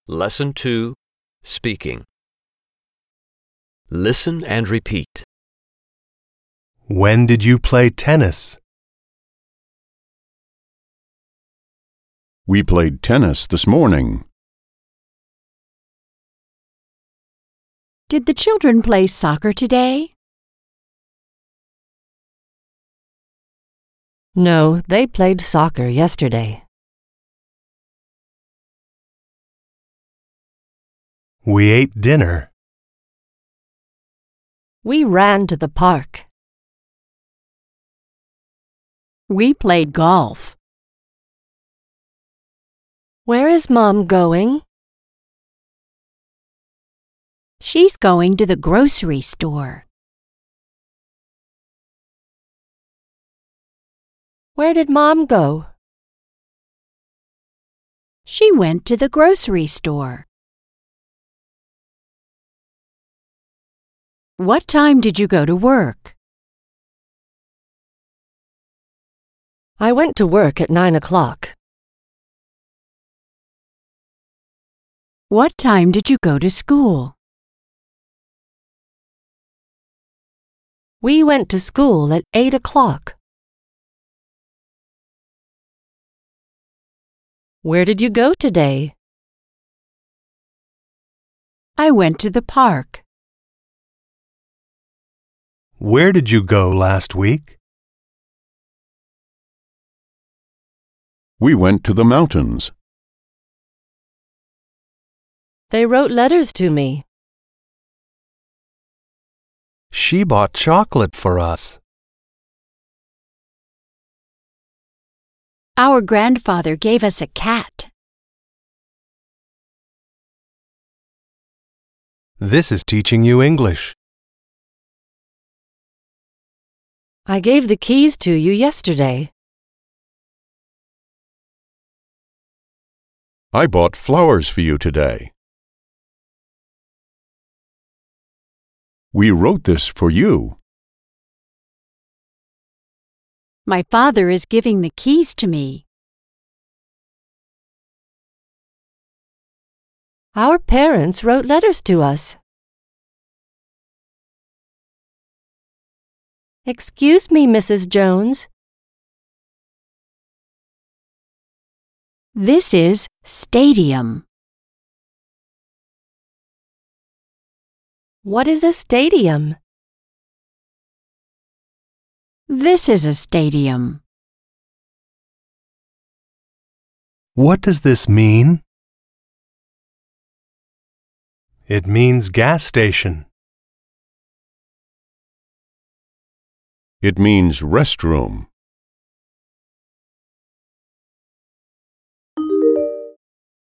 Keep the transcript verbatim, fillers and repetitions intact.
Lesson two, Speaking. Listen and repeat. When did you play tennis? We played tennis this morning. Did the children play soccer today? No, they played soccer yesterday. We ate dinner. We ran to the park. We played golf. Where is Mom going? She's going to the grocery store. Where did Mom go? She went to the grocery store. What time did you go to work? I went to work at nine o'clock. What time did you go to school? We went to school at eight o'clock. Where did you go today? I went to the park. Where did you go last week? We went to the mountains. They wrote letters to me. She bought chocolate for us. Our grandfather gave us a cat. This is teaching you English. I gave the keys to you yesterday. I bought flowers for you today. We wrote this for you. My father is giving the keys to me. Our parents wrote letters to us. Excuse me, Missus Jones. This is stadium. What is a stadium? This is a stadium. What does this mean? It means gas station. It means restroom.